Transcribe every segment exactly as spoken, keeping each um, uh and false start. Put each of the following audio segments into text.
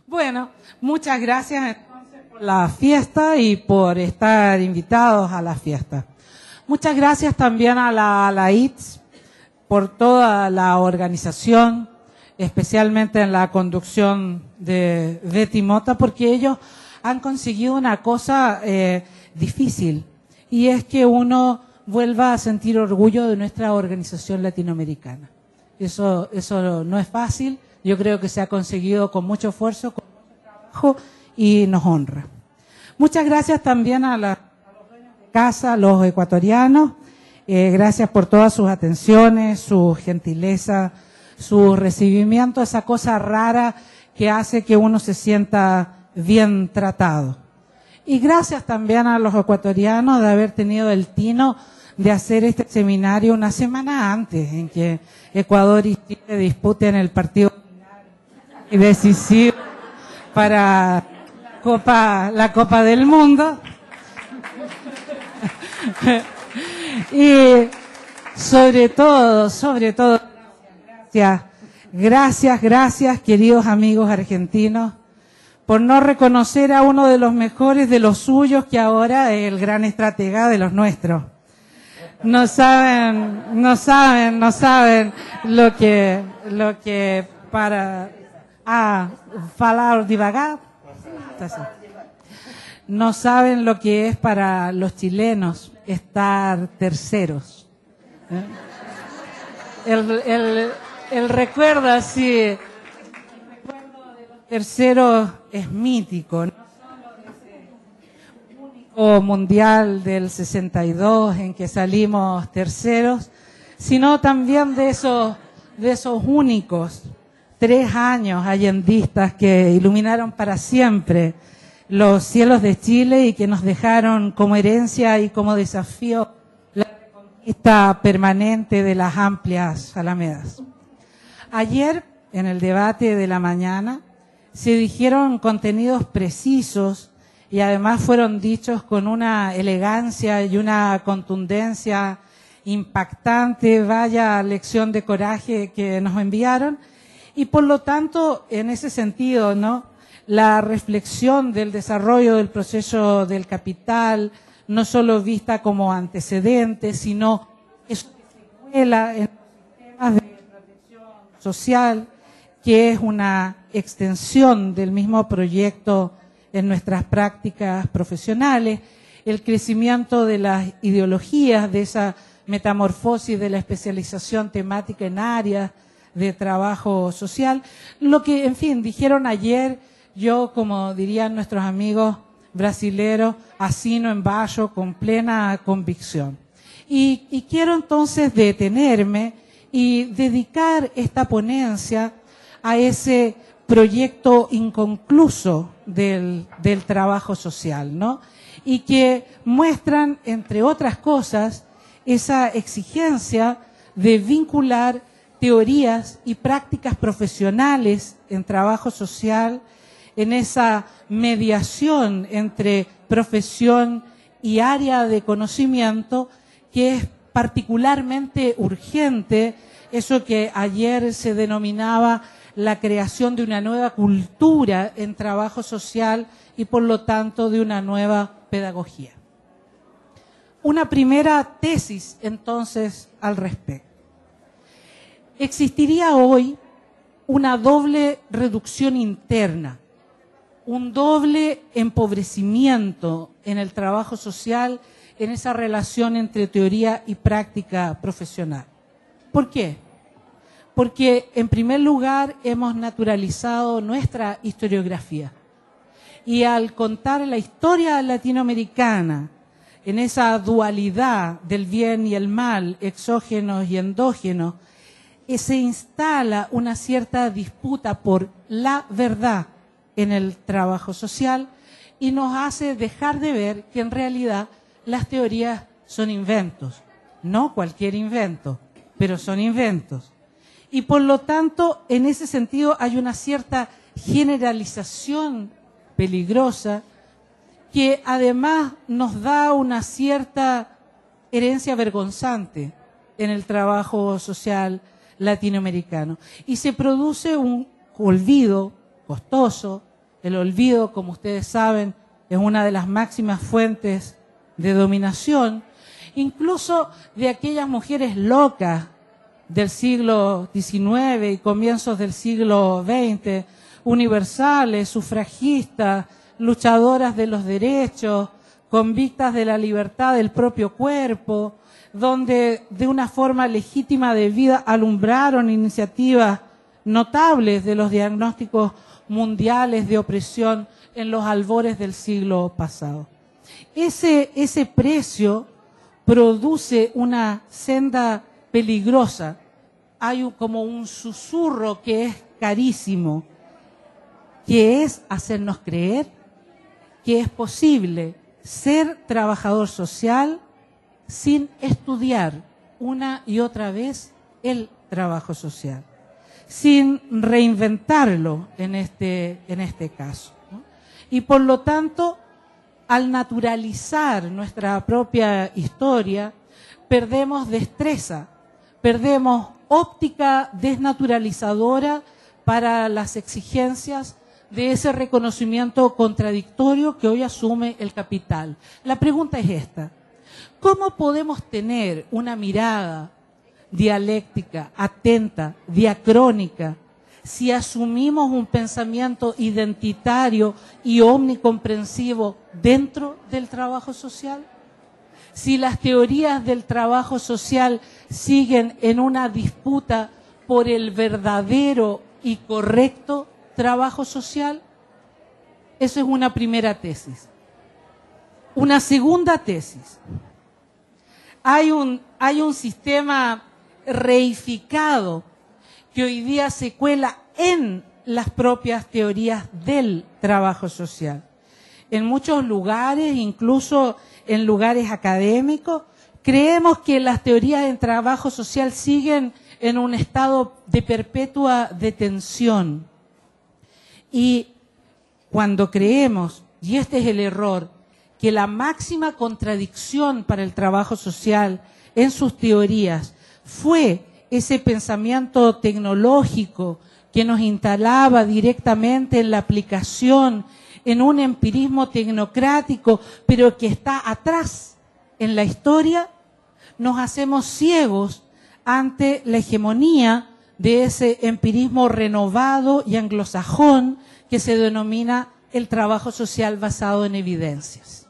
Bueno, muchas gracias entonces por la fiesta y por estar invitados a la fiesta. Muchas gracias también a la, a la I T S por toda la organización, especialmente en la conducción de Betty Mota, porque ellos han conseguido una cosa eh, difícil, y es que uno vuelva a sentir orgullo de nuestra organización latinoamericana. Eso, eso no es fácil, yo creo que se ha conseguido con mucho esfuerzo, con mucho trabajo, y nos honra. Muchas gracias también a, la, a los dueños de casa, los ecuatorianos, eh, gracias por todas sus atenciones, su gentileza, su recibimiento, esa cosa rara que hace que uno se sienta bien tratado. Y gracias también a los ecuatorianos de haber tenido el tino de hacer este seminario una semana antes, en que Ecuador y Chile disputen el partido decisivo para Copa, la Copa del Mundo. Y sobre todo, sobre todo, gracias, gracias, gracias, queridos amigos argentinos, por no reconocer a uno de los mejores de los suyos, que ahora es el gran estratega de los nuestros. No saben, no saben, no saben lo que, lo que para, ah, falar devagar. No saben lo que es para los chilenos estar terceros. ¿Eh? El, el, el recuerdo así, el recuerdo de los terceros es mítico, no solo de ese único mundial del sesenta y dos en que salimos terceros, sino también de esos, de esos únicos tres años allendistas que iluminaron para siempre los cielos de Chile y que nos dejaron como herencia y como desafío la reconquista permanente de las amplias alamedas. Ayer, en el debate de la mañana, se dijeron contenidos precisos y además fueron dichos con una elegancia y una contundencia impactante, vaya lección de coraje que nos enviaron, y por lo tanto, en ese sentido, ¿no?, la reflexión del desarrollo del proceso del capital, no solo vista como antecedente, sino es una secuela en los sistemas de protección social, que es una extensión del mismo proyecto en nuestras prácticas profesionales, el crecimiento de las ideologías, de esa metamorfosis de la especialización temática en áreas de trabajo social, lo que, en fin, dijeron ayer. Yo, como dirían nuestros amigos brasileros, asino en vallo con plena convicción. Y, y quiero entonces detenerme y dedicar esta ponencia a ese proyecto inconcluso del, del trabajo social, ¿no? Y que muestran, entre otras cosas, esa exigencia de vincular teorías y prácticas profesionales en trabajo social, en esa mediación entre profesión y área de conocimiento, que es particularmente urgente, eso que ayer se denominaba la creación de una nueva cultura en trabajo social y por lo tanto de una nueva pedagogía. Una primera tesis entonces al respecto. Existiría hoy una doble reducción interna, un doble empobrecimiento en el trabajo social, en esa relación entre teoría y práctica profesional. ¿Por qué? Porque, en primer lugar, hemos naturalizado nuestra historiografía. Y al contar la historia latinoamericana, en esa dualidad del bien y el mal, exógenos y endógenos, se instala una cierta disputa por la verdad en el trabajo social y nos hace dejar de ver que en realidad las teorías son inventos, no cualquier invento, pero son inventos. Y por lo tanto, en ese sentido hay una cierta generalización peligrosa que además nos da una cierta herencia vergonzante en el trabajo social latinoamericano. Y se produce un olvido costoso, El olvido, como ustedes saben, es una de las máximas fuentes de dominación, incluso de aquellas mujeres locas del siglo diecinueve y comienzos del siglo veinte, universales, sufragistas, luchadoras de los derechos, convictas de la libertad del propio cuerpo, donde de una forma legítima de vida alumbraron iniciativas notables de los diagnósticos mundiales de opresión en los albores del siglo pasado. Ese, ese precio produce una senda peligrosa. Hay un, como un susurro que es carísimo, que es hacernos creer que es posible ser trabajador social sin estudiar una y otra vez el trabajo social, sin reinventarlo en este, en este caso, ¿no? Y por lo tanto, al naturalizar nuestra propia historia, perdemos destreza, perdemos óptica desnaturalizadora para las exigencias de ese reconocimiento contradictorio que hoy asume el capital. La pregunta es esta: ¿cómo podemos tener una mirada dialéctica, atenta, diacrónica, si asumimos un pensamiento identitario y omnicomprensivo dentro del trabajo social? Si las teorías del trabajo social siguen en una disputa por el verdadero y correcto trabajo social. Eso es una primera tesis. Una segunda tesis. Hay un, hay un sistema reificado que hoy día se cuela en las propias teorías del trabajo social. En muchos lugares, incluso en lugares académicos, creemos que las teorías del trabajo social siguen en un estado de perpetua detención. Y cuando creemos, y este es el error, que la máxima contradicción para el trabajo social en sus teorías fue ese pensamiento tecnológico que nos instalaba directamente en la aplicación, en un empirismo tecnocrático, pero que está atrás en la historia, nos hacemos ciegos ante la hegemonía de ese empirismo renovado y anglosajón que se denomina el trabajo social basado en evidencias,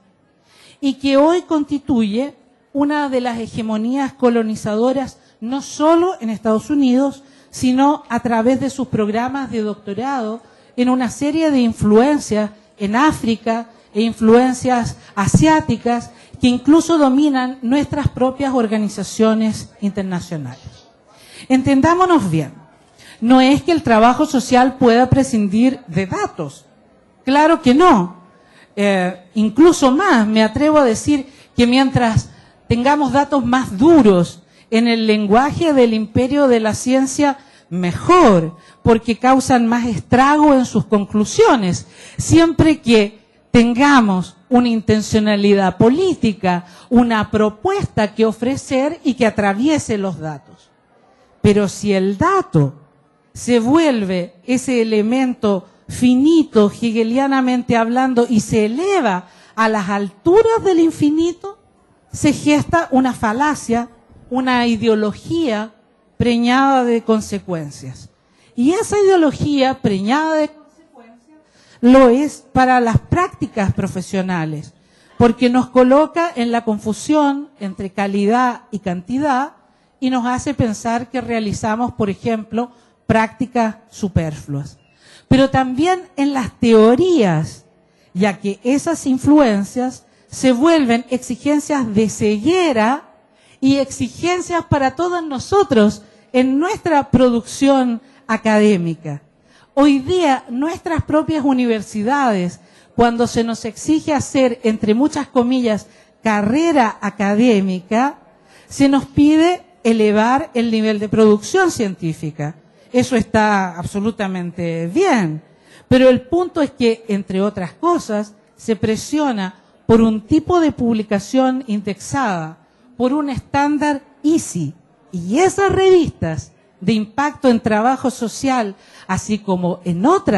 y que hoy constituye una de las hegemonías colonizadoras no solo en Estados Unidos, sino a través de sus programas de doctorado en una serie de influencias en África e influencias asiáticas que incluso dominan nuestras propias organizaciones internacionales. Entendámonos bien, no es que el trabajo social pueda prescindir de datos, claro que no. Eh, incluso más, me atrevo a decir que mientras tengamos datos más duros en el lenguaje del imperio de la ciencia, mejor, porque causan más estrago en sus conclusiones, siempre que tengamos una intencionalidad política, una propuesta que ofrecer y que atraviese los datos. Pero si el dato se vuelve ese elemento finito, hegelianamente hablando, y se eleva a las alturas del infinito, se gesta una falacia, una ideología preñada de consecuencias. Y esa ideología preñada de consecuencias lo es para las prácticas profesionales, porque nos coloca en la confusión entre calidad y cantidad y nos hace pensar que realizamos, por ejemplo, prácticas superfluas. Pero también en las teorías, ya que esas influencias se vuelven exigencias de ceguera y exigencias para todos nosotros en nuestra producción académica. Hoy día, nuestras propias universidades, cuando se nos exige hacer, entre muchas comillas, carrera académica, se nos pide elevar el nivel de producción científica. Eso está absolutamente bien, pero el punto es que, entre otras cosas, se presiona por un tipo de publicación indexada, por un estándar I S I, y esas revistas de impacto en trabajo social, así como en otras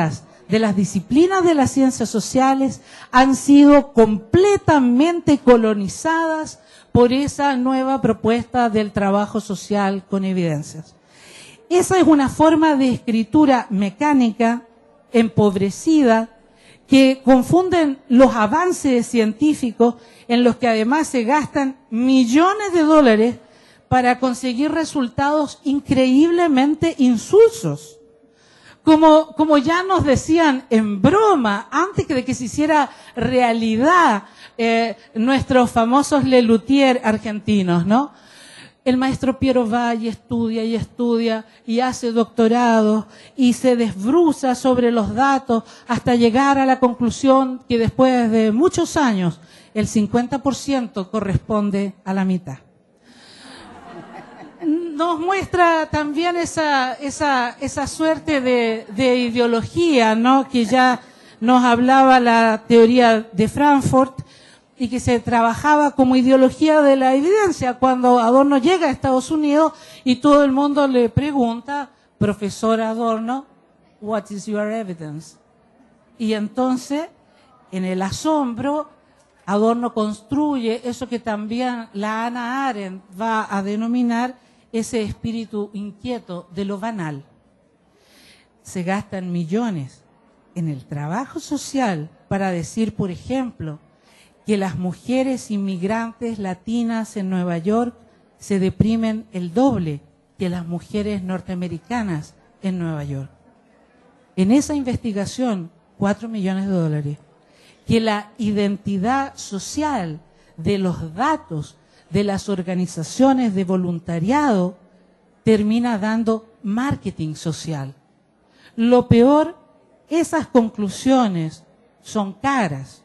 de las disciplinas de las ciencias sociales han sido completamente colonizadas por esa nueva propuesta del trabajo social con evidencias. Esa es una forma de escritura mecánica, empobrecida, que confunden los avances científicos en los que además se gastan millones de dólares para conseguir resultados increíblemente insulsos. Como, como ya nos decían en broma, antes de que se hiciera realidad eh, nuestros famosos Lelutier argentinos, ¿no? El maestro Piero va y estudia y estudia y hace doctorados y se desbruza sobre los datos hasta llegar a la conclusión que después de muchos años el cincuenta por ciento corresponde a la mitad. Nos muestra también esa, esa, esa suerte de, de ideología, ¿no? Que ya nos hablaba la teoría de Frankfurt y que se trabajaba como ideología de la evidencia cuando Adorno llega a Estados Unidos y todo el mundo le pregunta, profesor Adorno, what is your evidence? Y entonces, en el asombro, Adorno construye eso que también la Hannah Arendt va a denominar ese espíritu inquieto de lo banal. Se gastan millones en el trabajo social para decir, por ejemplo, que las mujeres inmigrantes latinas en Nueva York se deprimen el doble que las mujeres norteamericanas en Nueva York. En esa investigación, cuatro millones de dólares. Que la identidad social de los datos de las organizaciones de voluntariado termina dando marketing social. Lo peor, esas conclusiones son caras,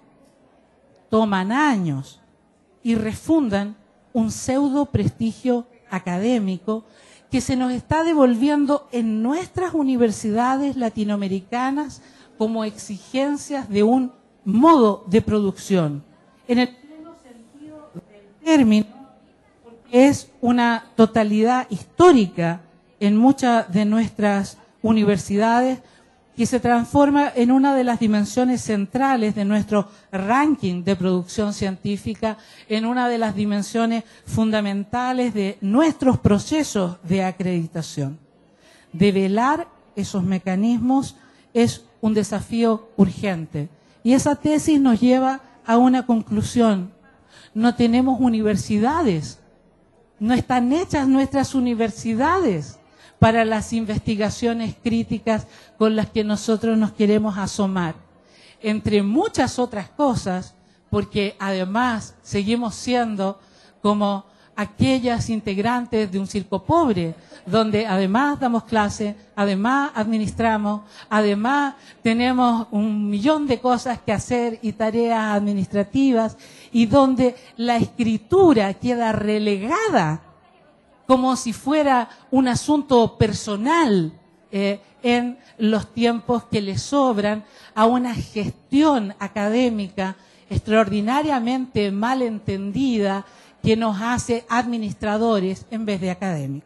toman años y refundan un pseudo prestigio académico que se nos está devolviendo en nuestras universidades latinoamericanas como exigencias de un modo de producción. En el pleno sentido del término, porque es una totalidad histórica en muchas de nuestras universidades que se transforma en una de las dimensiones centrales de nuestro ranking de producción científica, en una de las dimensiones fundamentales de nuestros procesos de acreditación. Develar esos mecanismos es un desafío urgente. Y esa tesis nos lleva a una conclusión. No tenemos universidades, no están hechas nuestras universidades para las investigaciones críticas con las que nosotros nos queremos asomar. Entre muchas otras cosas, porque además seguimos siendo como aquellas integrantes de un circo pobre, donde además damos clase, además administramos, además tenemos un millón de cosas que hacer y tareas administrativas, y donde la escritura queda relegada como si fuera un asunto personal eh, en los tiempos que le sobran a una gestión académica extraordinariamente mal entendida que nos hace administradores en vez de académicos.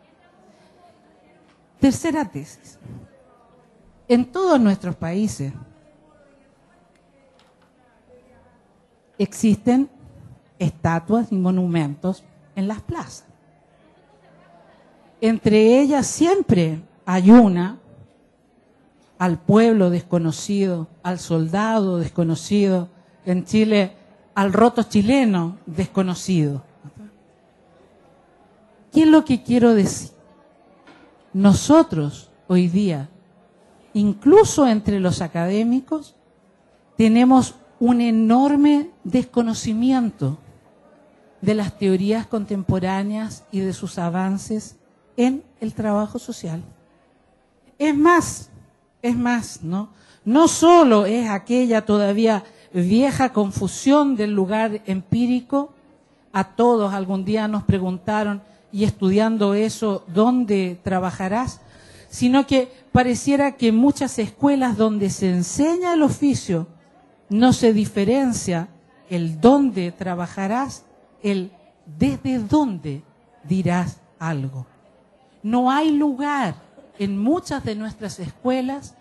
Tercera tesis. En todos nuestros países existen estatuas y monumentos en las plazas. Entre ellas siempre hay una al pueblo desconocido, al soldado desconocido, en Chile al roto chileno desconocido. ¿Qué es lo que quiero decir? Nosotros hoy día, incluso entre los académicos, tenemos un enorme desconocimiento de las teorías contemporáneas y de sus avances en el trabajo social. Es más, es más, ¿no? No solo es aquella todavía vieja confusión del lugar empírico, a todos algún día nos preguntaron, y estudiando eso, ¿dónde trabajarás? Sino que pareciera que en muchas escuelas donde se enseña el oficio no se diferencia el dónde trabajarás, el desde dónde dirás algo. No hay lugar en muchas de nuestras escuelas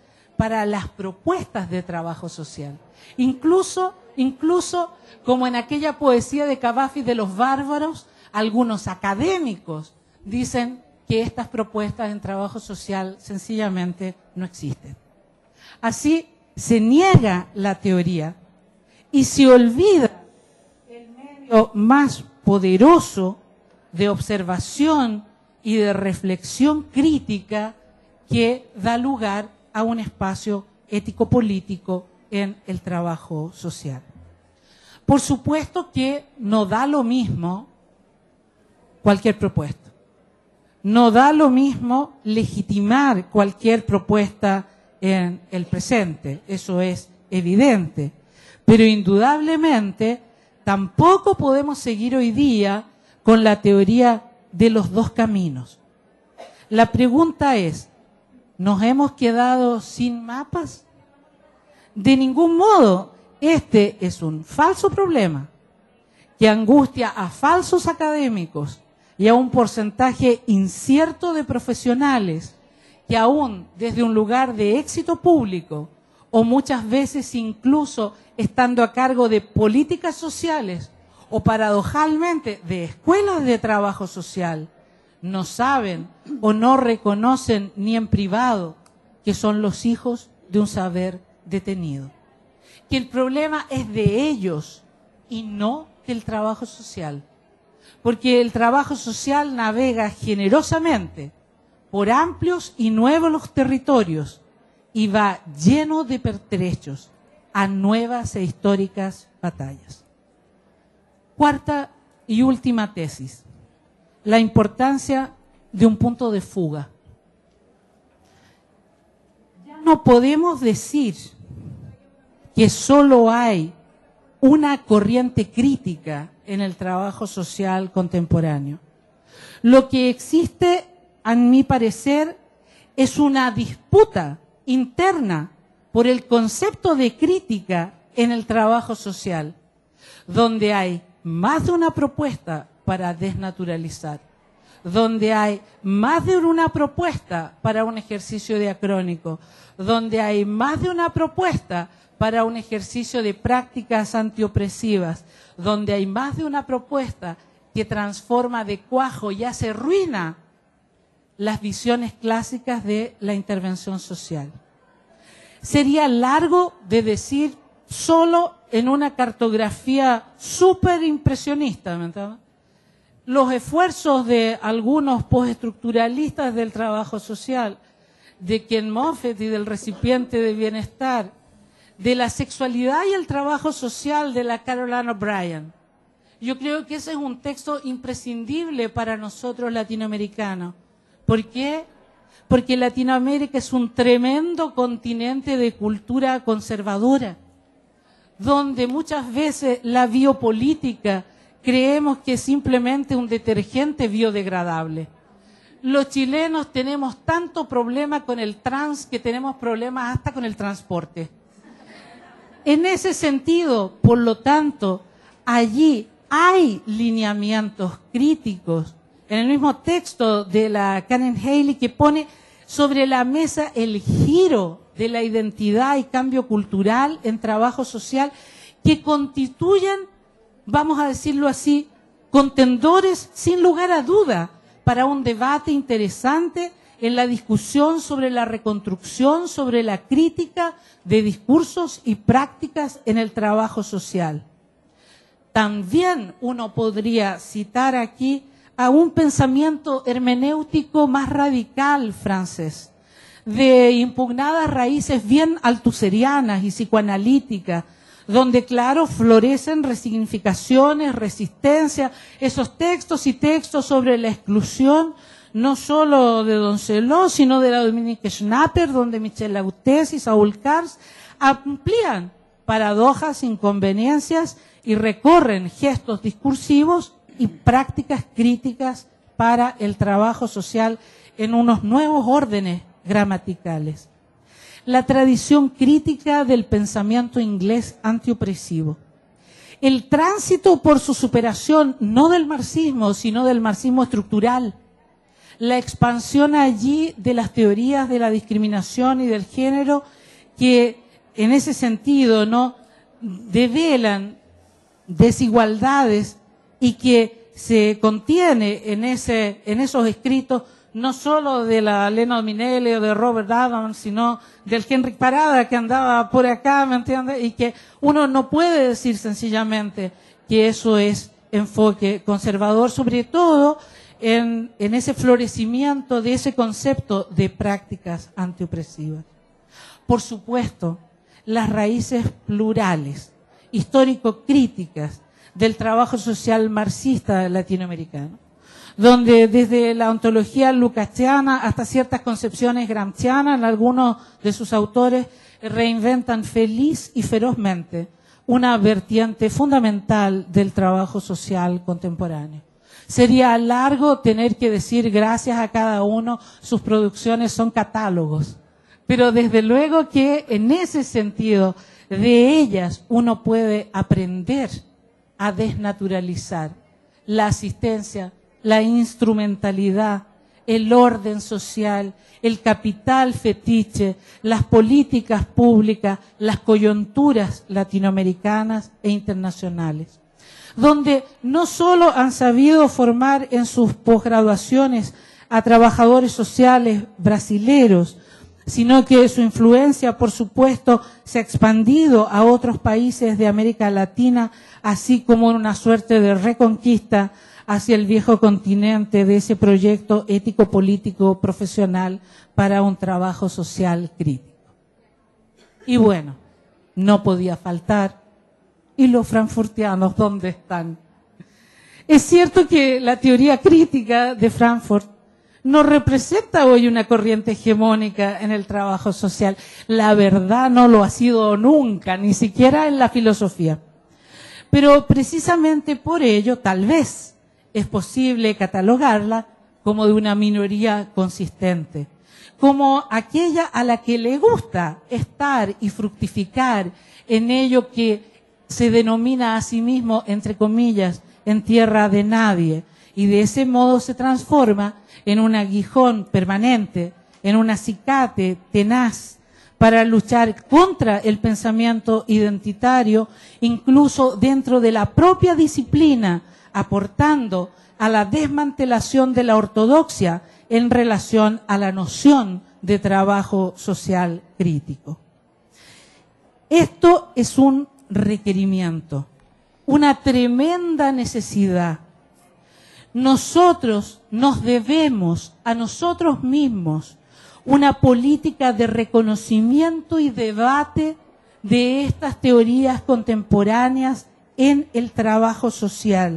para las propuestas de trabajo social. Incluso, incluso como en aquella poesía de Cavafis de los bárbaros, algunos académicos dicen que estas propuestas en trabajo social sencillamente no existen. Así se niega la teoría y se olvida el medio más poderoso de observación y de reflexión crítica que da lugar a un espacio ético-político en el trabajo social. Por supuesto que no da lo mismo cualquier propuesta. No da lo mismo legitimar cualquier propuesta en el presente, eso es evidente. Pero indudablemente tampoco podemos seguir hoy día con la teoría de los dos caminos. La pregunta es, ¿nos hemos quedado sin mapas? De ningún modo. Este es un falso problema que angustia a falsos académicos y a un porcentaje incierto de profesionales que aún desde un lugar de éxito público o muchas veces incluso estando a cargo de políticas sociales o paradojalmente de escuelas de trabajo social, no saben o no reconocen ni en privado que son los hijos de un saber detenido. Que el problema es de ellos y no del trabajo social. Porque el trabajo social navega generosamente por amplios y nuevos territorios y va lleno de pertrechos a nuevas e históricas batallas. Cuarta y última tesis. La importancia de un punto de fuga. Ya no podemos decir que solo hay una corriente crítica en el trabajo social contemporáneo. Lo que existe, a mi parecer, es una disputa interna por el concepto de crítica en el trabajo social, donde hay más de una propuesta para desnaturalizar, donde hay más de una propuesta para un ejercicio diacrónico, donde hay más de una propuesta para un ejercicio de prácticas antiopresivas, donde hay más de una propuesta que transforma de cuajo y hace ruina las visiones clásicas de la intervención social. Sería largo de decir solo en una cartografía súper impresionista, ¿me entiendes? Los esfuerzos de algunos postestructuralistas del trabajo social, de Ken Moffett y del recipiente de bienestar, de la sexualidad y el trabajo social de la Caroline O'Brien. Yo creo que ese es un texto imprescindible para nosotros latinoamericanos. ¿Por qué? Porque Latinoamérica es un tremendo continente de cultura conservadora, donde muchas veces la biopolítica creemos que es simplemente un detergente biodegradable. Los chilenos tenemos tanto problema con el trans que tenemos problemas hasta con el transporte. En ese sentido, por lo tanto, allí hay lineamientos críticos. En el mismo texto de la Karen Haley que pone sobre la mesa el giro de la identidad y cambio cultural en trabajo social que constituyen, vamos a decirlo así, contendores sin lugar a duda para un debate interesante en la discusión sobre la reconstrucción, sobre la crítica de discursos y prácticas en el trabajo social. También uno podría citar aquí a un pensamiento hermenéutico más radical francés, de impugnadas raíces bien altuserianas y psicoanalíticas, donde, claro, florecen resignificaciones, resistencia, esos textos y textos sobre la exclusión, no solo de Doncelot, sino de la Dominique Schnapper, donde Michel Lautez y Saúl Cars amplían paradojas, inconveniencias y recorren gestos discursivos y prácticas críticas para el trabajo social en unos nuevos órdenes gramaticales. La tradición crítica del pensamiento inglés antiopresivo. El tránsito por su superación, no del marxismo, sino del marxismo estructural. La expansión allí de las teorías de la discriminación y del género que en ese sentido, ¿no?, develan desigualdades y que se contiene en ese, en esos escritos no solo de la Lena Minelli o de Robert Adams, sino del Henrik Parada que andaba por acá, ¿me entiendes? Y que uno no puede decir sencillamente que eso es enfoque conservador, sobre todo en, en ese florecimiento de ese concepto de prácticas antiopresivas. Por supuesto, las raíces plurales, histórico-críticas del trabajo social marxista latinoamericano, donde desde la ontología lukácsiana hasta ciertas concepciones gramscianas, algunos de sus autores reinventan feliz y ferozmente una vertiente fundamental del trabajo social contemporáneo. Sería largo tener que decir gracias a cada uno, sus producciones son catálogos, pero desde luego que en ese sentido de ellas uno puede aprender a desnaturalizar la asistencia, la instrumentalidad, el orden social, el capital fetiche, las políticas públicas, las coyunturas latinoamericanas e internacionales, donde no solo han sabido formar en sus posgraduaciones a trabajadores sociales brasileros, sino que su influencia, por supuesto, se ha expandido a otros países de América Latina, así como en una suerte de reconquista hacia el viejo continente de ese proyecto ético-político profesional para un trabajo social crítico. Y bueno, no podía faltar. ¿Y los frankfurtianos dónde están? Es cierto que la teoría crítica de Frankfurt no representa hoy una corriente hegemónica en el trabajo social. La verdad no lo ha sido nunca, ni siquiera en la filosofía. Pero precisamente por ello, tal vez, es posible catalogarla como de una minoría consistente, como aquella a la que le gusta estar y fructificar en ello que se denomina a sí mismo, entre comillas, en tierra de nadie, y de ese modo se transforma en un aguijón permanente, en un acicate tenaz para luchar contra el pensamiento identitario, incluso dentro de la propia disciplina, aportando a la desmantelación de la ortodoxia en relación a la noción de trabajo social crítico. Esto es un requerimiento, una tremenda necesidad. Nosotros nos debemos a nosotros mismos una política de reconocimiento y debate de estas teorías contemporáneas en el trabajo social.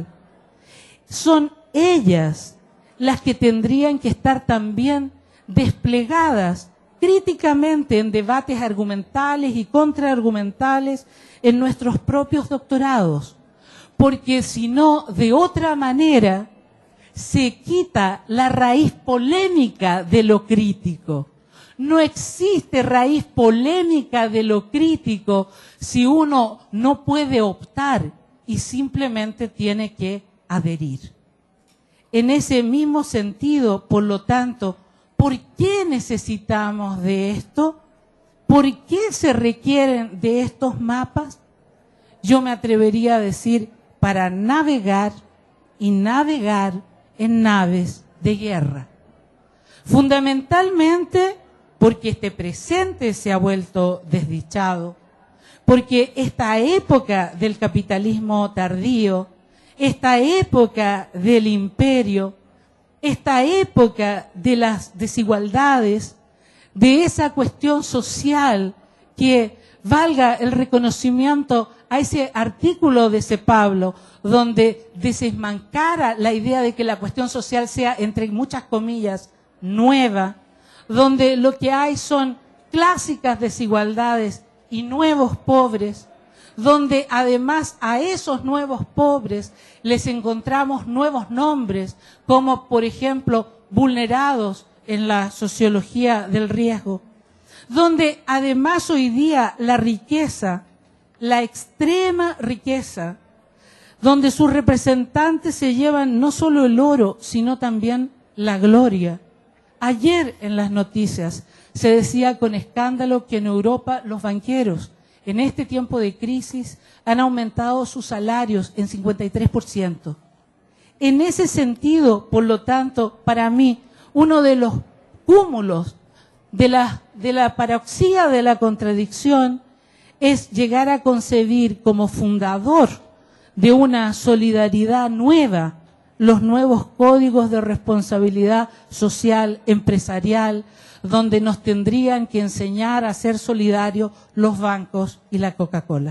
Son ellas las que tendrían que estar también desplegadas críticamente en debates argumentales y contraargumentales en nuestros propios doctorados, porque si no, de otra manera, se quita la raíz polémica de lo crítico. No existe raíz polémica de lo crítico si uno no puede optar y simplemente tiene que adherir. En ese mismo sentido, por lo tanto, ¿por qué necesitamos de esto? ¿Por qué se requieren de estos mapas? Yo me atrevería a decir, para navegar y navegar en naves de guerra. Fundamentalmente porque este presente se ha vuelto desdichado, porque esta época del capitalismo tardío, esta época del imperio, esta época de las desigualdades, de esa cuestión social que valga el reconocimiento a ese artículo de ese Pablo, donde desesmancara la idea de que la cuestión social sea, entre muchas comillas, nueva, donde lo que hay son clásicas desigualdades y nuevos pobres, donde además a esos nuevos pobres les encontramos nuevos nombres, como por ejemplo vulnerados en la sociología del riesgo, donde además hoy día la riqueza, la extrema riqueza, donde sus representantes se llevan no solo el oro, sino también la gloria, Ayer en las noticias se decía con escándalo que en Europa los banqueros en este tiempo de crisis han aumentado sus salarios en cincuenta y tres por ciento. En ese sentido, por lo tanto, para mí, uno de los cúmulos de la, de la paroxia de la contradicción es llegar a concebir como fundador de una solidaridad nueva los nuevos códigos de responsabilidad social, empresarial, donde nos tendrían que enseñar a ser solidarios los bancos y la Coca-Cola.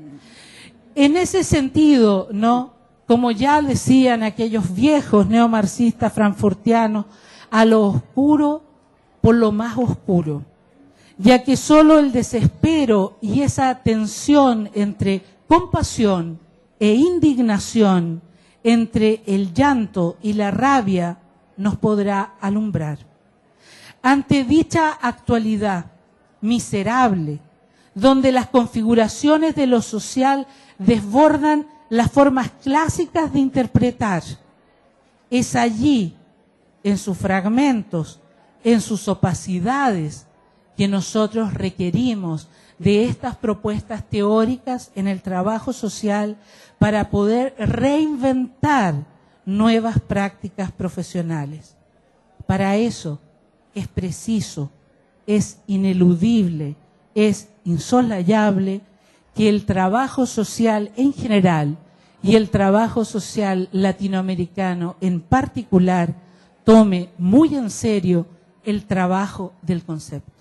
En ese sentido, ¿no? Como ya decían aquellos viejos neomarxistas frankfurtianos, a lo oscuro por lo más oscuro, ya que solo el desespero y esa tensión entre compasión e indignación, entre el llanto y la rabia, nos podrá alumbrar. Ante dicha actualidad miserable, donde las configuraciones de lo social desbordan las formas clásicas de interpretar, es allí, en sus fragmentos, en sus opacidades, que nosotros requerimos de estas propuestas teóricas en el trabajo social para poder reinventar nuevas prácticas profesionales. Para eso es preciso, es ineludible, es insoslayable que el trabajo social en general y el trabajo social latinoamericano en particular tome muy en serio el trabajo del concepto.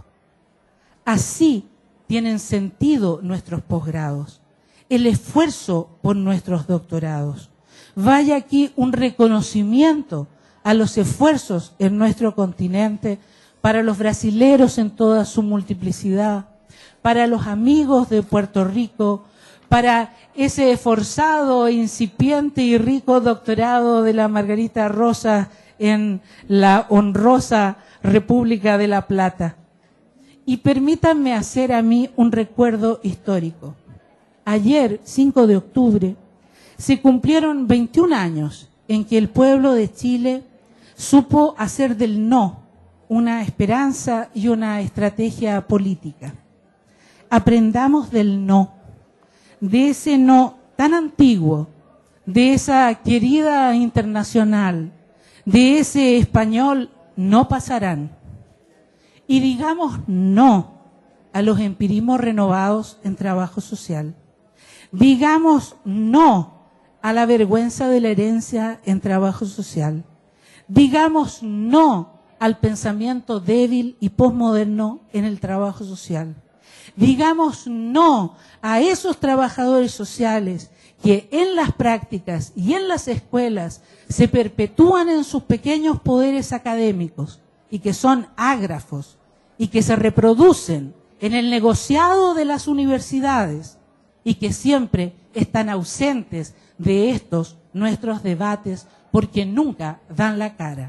Así tienen sentido nuestros posgrados, el esfuerzo por nuestros doctorados. Vaya aquí un reconocimiento a los esfuerzos en nuestro continente para los brasileros en toda su multiplicidad, para los amigos de Puerto Rico, para ese esforzado, incipiente y rico doctorado de la Margarita Rosa en la honrosa República de La Plata. Y permítanme hacer a mí un recuerdo histórico. Ayer, cinco de octubre, se cumplieron veintiún años en que el pueblo de Chile supo hacer del no una esperanza y una estrategia política. Aprendamos del no, de ese no tan antiguo, de esa querida internacional, de ese español no pasarán. Y digamos no a los empirismos renovados en trabajo social. Digamos no a la vergüenza de la herencia en trabajo social. Digamos no al pensamiento débil y posmoderno en el trabajo social. Digamos no a esos trabajadores sociales que en las prácticas y en las escuelas se perpetúan en sus pequeños poderes académicos y que son ágrafos y que se reproducen en el negociado de las universidades y que siempre están ausentes de estos nuestros debates porque nunca dan la cara.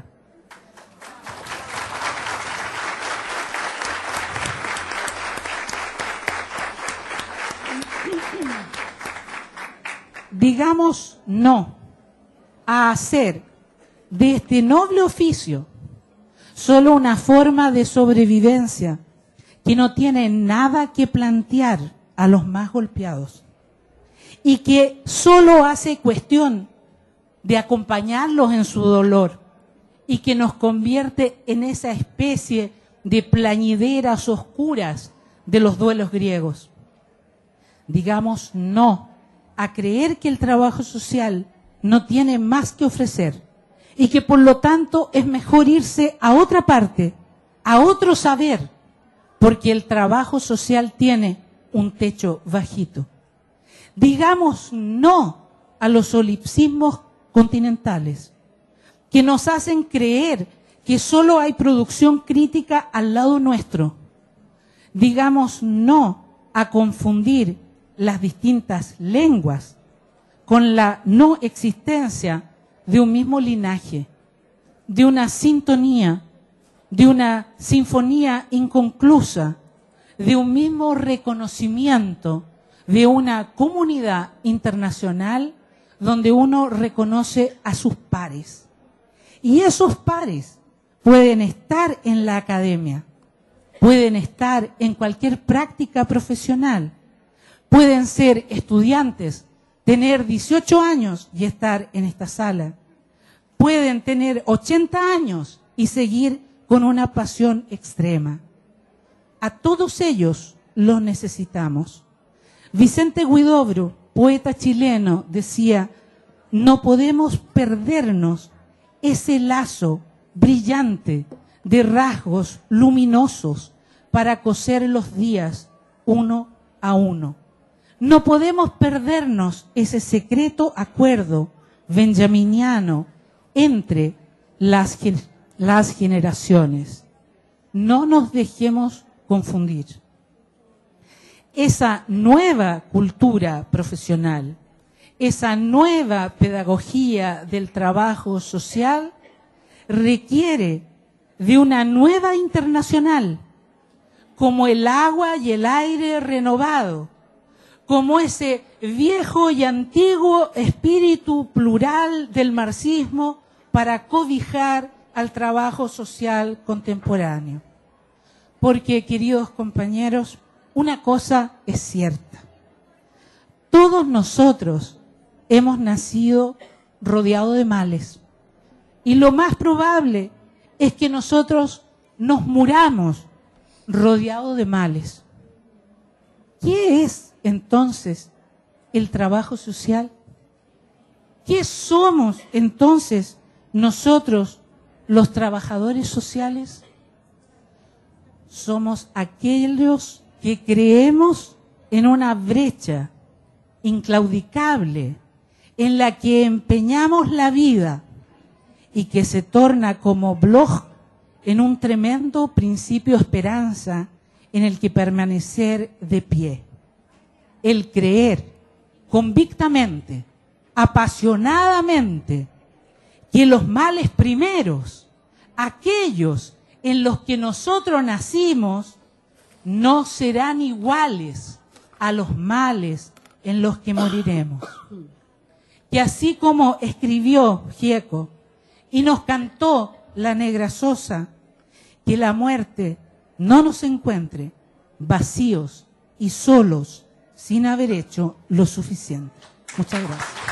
Digamos no a hacer de este noble oficio solo una forma de sobrevivencia que no tiene nada que plantear a los más golpeados y que solo hace cuestión de acompañarlos en su dolor y que nos convierte en esa especie de plañideras oscuras de los duelos griegos. Digamos no a creer que el trabajo social no tiene más que ofrecer y que por lo tanto es mejor irse a otra parte, a otro saber, porque el trabajo social tiene un techo bajito. Digamos no a los solipsismos continentales que nos hacen creer que solo hay producción crítica al lado nuestro. Digamos no a confundir las distintas lenguas con la no existencia de un mismo linaje, de una sintonía, de una sinfonía inconclusa, de un mismo reconocimiento de una comunidad internacional donde uno reconoce a sus pares. Y esos pares pueden estar en la academia, pueden estar en cualquier práctica profesional, pueden ser estudiantes, tener dieciocho años y estar en esta sala, pueden tener ochenta años y seguir con una pasión extrema. A todos ellos los necesitamos. Vicente Huidobro, poeta chileno, decía: no podemos perdernos ese lazo brillante de rasgos luminosos para coser los días uno a uno. No podemos perdernos ese secreto acuerdo benjaminiano entre las, las generaciones. No nos dejemos confundir. Esa nueva cultura profesional, esa nueva pedagogía del trabajo social requiere de una nueva internacional, como el agua y el aire renovado, como ese viejo y antiguo espíritu plural del marxismo para cobijar al trabajo social contemporáneo. Porque, queridos compañeros, una cosa es cierta. Todos nosotros hemos nacido rodeados de males. Y lo más probable es que nosotros nos muramos rodeados de males. ¿Qué es entonces el trabajo social? ¿Qué somos entonces nosotros los trabajadores sociales? Somos aquellos que creemos en una brecha inclaudicable en la que empeñamos la vida y que se torna como blog en un tremendo principio de esperanza en el que permanecer de pie. El creer convictamente, apasionadamente, que los males primeros, aquellos en los que nosotros nacimos, no serán iguales a los males en los que moriremos. Que así como escribió Gieco y nos cantó la Negra Sosa, que la muerte no nos encuentre vacíos y solos sin haber hecho lo suficiente. Muchas gracias.